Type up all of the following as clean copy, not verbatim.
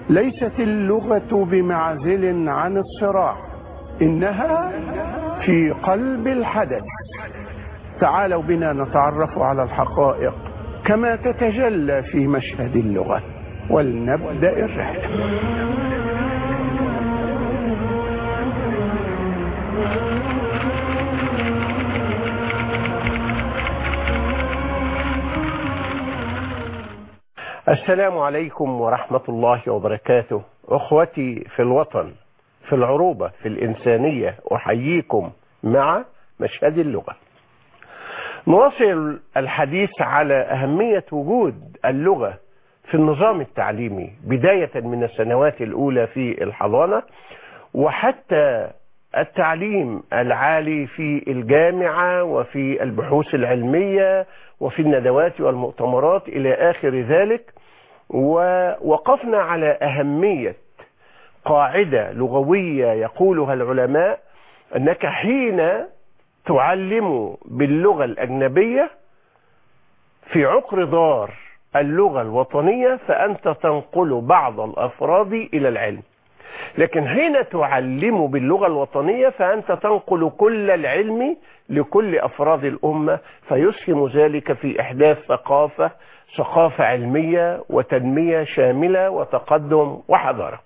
ليست اللغة بمعزل عن الصراع، إنها في قلب الحدث. تعالوا بنا نتعرف على الحقائق كما تتجلى في مشهد اللغة، ولنبدأ الرحلة. السلام عليكم ورحمة الله وبركاته. أخوتي في الوطن، في العروبة، في الإنسانية، أحييكم مع مشهد اللغة. نواصل الحديث على أهمية وجود اللغة في النظام التعليمي بداية من السنوات الأولى في الحضانة وحتى التعليم العالي في الجامعة وفي البحوث العلمية وفي الندوات والمؤتمرات إلى آخر ذلك. ووقفنا على أهمية قاعدة لغوية يقولها العلماء: أنك حين تعلم باللغة الأجنبية في عقر دار اللغة الوطنية فأنت تنقل بعض الأفراد إلى العلم، لكن حين تعلم باللغة الوطنية فأنت تنقل كل العلم لكل أفراد الأمة، فيسهم ذلك في إحداث ثقافة علمية وتنمية شاملة وتقدم وحضارة.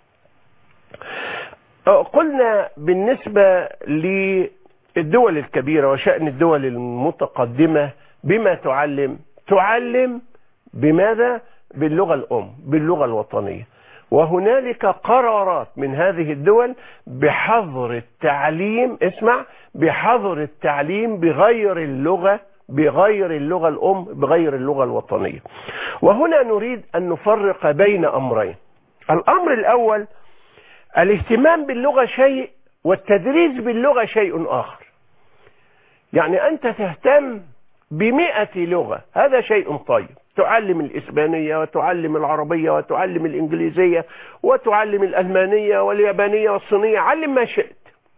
قلنا بالنسبة للدول الكبيرة وشأن الدول المتقدمة بما تعلم بماذا؟ باللغة الأم، باللغة الوطنية. وهنالك قرارات من هذه الدول بحظر التعليم، اسمع، بحظر التعليم بغير اللغة الأم، بغير اللغة الوطنية. وهنا نريد أن نفرق بين أمرين. الأمر الأول: الاهتمام باللغة شيء والتدريس باللغة شيء آخر. يعني أنت تهتم ب100 لغة، هذا شيء طيب، تعلم الإسبانية وتعلم العربية وتعلم الإنجليزية وتعلم الألمانية واليابانية والصينية، علم ما شئت.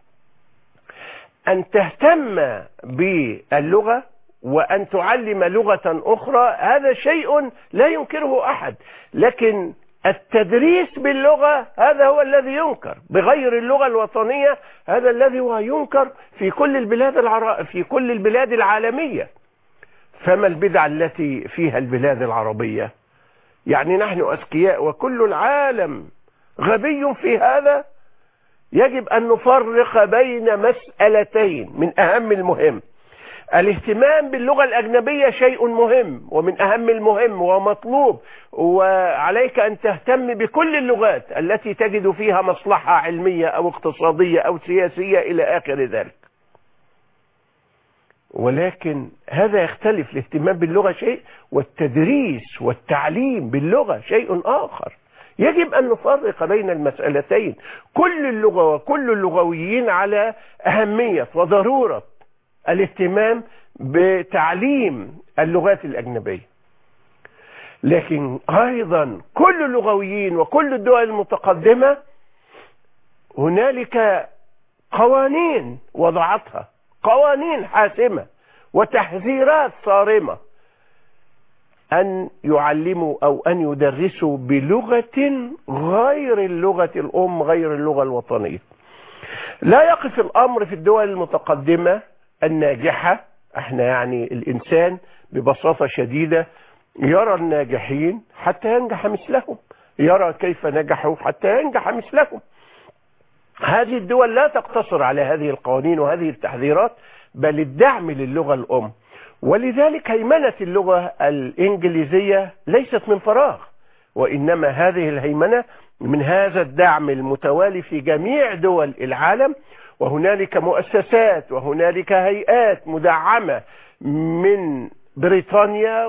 أن تهتم باللغة وأن تعلم لغة أخرى هذا شيء لا ينكره أحد، لكن التدريس باللغة هذا هو الذي ينكر، بغير اللغة الوطنية هذا الذي هو ينكر في كل البلاد العالمية. فما البدع التي فيها البلاد العربية؟ يعني نحن أذكياء وكل العالم غبي في هذا. يجب أن نفرق بين مسألتين من أهم المهم. الاهتمام باللغة الأجنبية شيء مهم ومن أهم المهم ومطلوب، وعليك أن تهتم بكل اللغات التي تجد فيها مصلحة علمية أو اقتصادية أو سياسية إلى آخر ذلك. ولكن هذا يختلف، الاهتمام باللغة شيء والتدريس والتعليم باللغة شيء آخر. يجب أن نفرق بين المسألتين. كل اللغة وكل اللغويين على أهمية وضرورة الاهتمام بتعليم اللغات الأجنبية، لكن أيضا كل اللغويين وكل الدول المتقدمة هنالك قوانين وضعتها، قوانين حاسمة وتحذيرات صارمة أن يعلموا أو أن يدرسوا بلغة غير اللغة الأم، غير اللغة الوطنية. لا يقف الأمر في الدول المتقدمة الناجحة. احنا يعني الإنسان ببساطة شديدة يرى الناجحين حتى ينجح مثلهم، يرى كيف نجحوا حتى ينجح مثلهم. هذه الدول لا تقتصر على هذه القوانين وهذه التحذيرات، بل الدعم للغة الأم. ولذلك هيمنة اللغة الإنجليزية ليست من فراغ، وإنما هذه الهيمنة من هذا الدعم المتوالي في جميع دول العالم. وهنالك مؤسسات وهنالك هيئات مدعمة من بريطانيا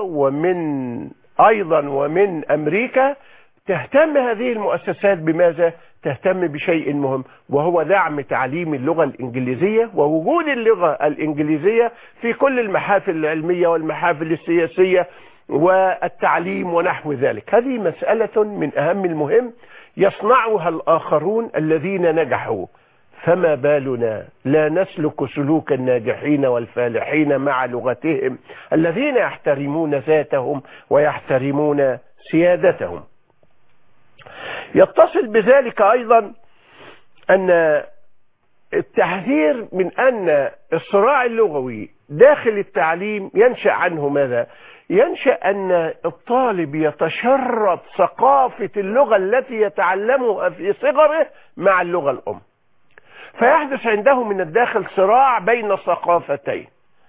ومن أمريكا. تهتم هذه المؤسسات بماذا؟ تهتم بشيء مهم، وهو دعم تعليم اللغة الإنجليزية ووجود اللغة الإنجليزية في كل المحافل العلمية والمحافل السياسية والتعليم ونحو ذلك. هذه مسألة من أهم المهم يصنعها الآخرون الذين نجحوا، فما بالنا لا نسلك سلوك الناجحين والفالحين مع لغتهم الذين يحترمون ذاتهم ويحترمون سيادتهم. يتصل بذلك أيضا أن التحذير من أن الصراع اللغوي داخل التعليم ينشأ عنه ماذا؟ ينشأ أن الطالب يتشرط ثقافة اللغة التي يتعلمها في صغره مع اللغة الأم، فيحدث عنده من الداخل صراع بين الثقافتين.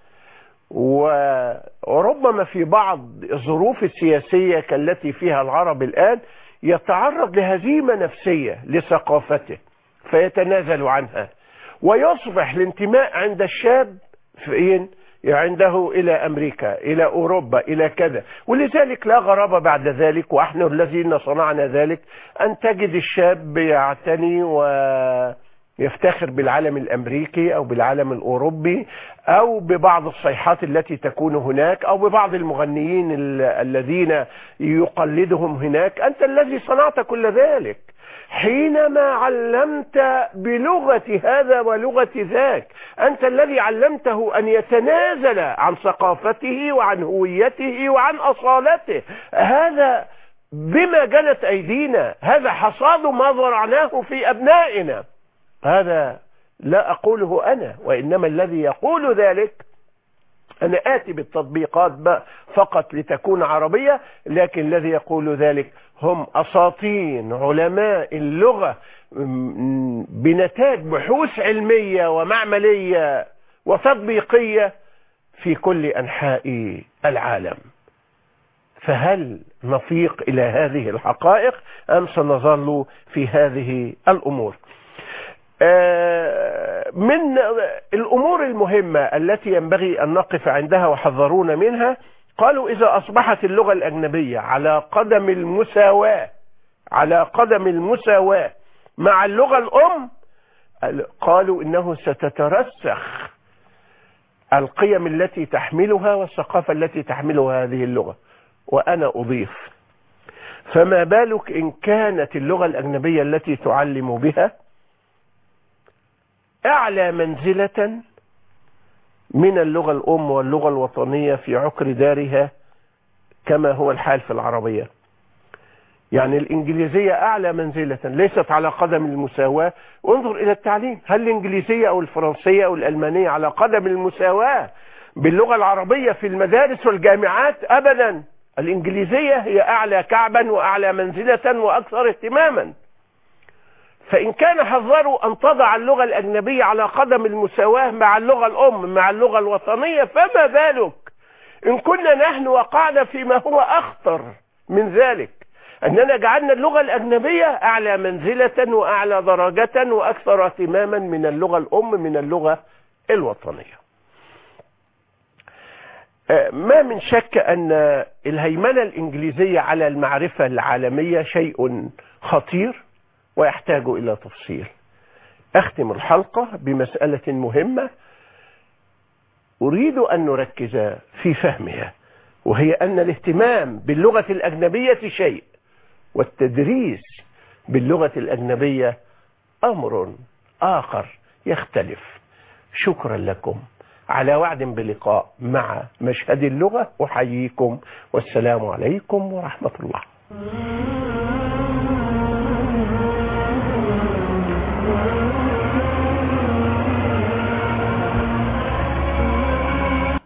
وربما في بعض الظروف السياسية كالتي فيها العرب الآن يتعرض لهزيمة نفسية لثقافته فيتنازل عنها، ويصبح الانتماء عند الشاب فين؟ عنده إلى أمريكا، إلى أوروبا، إلى كذا. ولذلك لا غرابة بعد ذلك، وإحنا الذين صنعنا ذلك، أن تجد الشاب يعتني ويفتخر بالعالم الأمريكي أو بالعالم الأوروبي أو ببعض الصيحات التي تكون هناك أو ببعض المغنيين الذين يقلدهم هناك. أنت الذي صنعت كل ذلك حينما علمت بلغة هذا ولغة ذاك. أنت الذي علمته أن يتنازل عن ثقافته وعن هويته وعن أصالته. هذا بما جنت أيدينا، هذا حصاد ما زرعناه في أبنائنا. هذا لا أقوله أنا، وإنما الذي يقول ذلك أنا آتي بالتطبيقات فقط لتكون عربية، لكن الذي يقول ذلك هم أساطين علماء اللغة بنتاج بحوث علمية ومعملية وتطبيقية في كل أنحاء العالم. فهل نفيق إلى هذه الحقائق أم سنظل في هذه الأمور؟ من الأمور المهمة التي ينبغي أن نقف عندها وحذرونا منها، قالوا إذا أصبحت اللغة الأجنبية على قدم المساواة مع اللغة الأم، قالوا إنه ستترسخ القيم التي تحملها والثقافة التي تحملها هذه اللغة. وأنا أضيف، فما بالك إن كانت اللغة الأجنبية التي تعلم بها أعلى منزلة من اللغة الأم واللغة الوطنية في عقر دارها كما هو الحال في العربية. يعني الإنجليزية أعلى منزلة، ليست على قدم المساواة. انظر إلى التعليم، هل الإنجليزية أو الفرنسية أو الألمانية على قدم المساواة باللغة العربية في المدارس والجامعات؟ أبدا. الإنجليزية هي أعلى كعبا وأعلى منزلة وأكثر اهتماما. فإن كان حذروا أن تضع اللغة الأجنبية على قدم المساواة مع اللغة الأم مع اللغة الوطنية، فما بالك إن كنا نحن وقعنا فيما هو أخطر من ذلك، أننا جعلنا اللغة الأجنبية أعلى منزلة وأعلى درجة وأكثر اهتماما من اللغة الأم من اللغة الوطنية. ما من شك أن الهيمنة الإنجليزية على المعرفة العالمية شيء خطير ويحتاج إلى تفصيل. أختم الحلقة بمسألة مهمة أريد أن نركز في فهمها، وهي أن الاهتمام باللغة الأجنبية شيء، والتدريس باللغة الأجنبية أمر آخر يختلف. شكرا لكم، على وعد بلقاء مع مشهد اللغة. أحييكم والسلام عليكم ورحمة الله.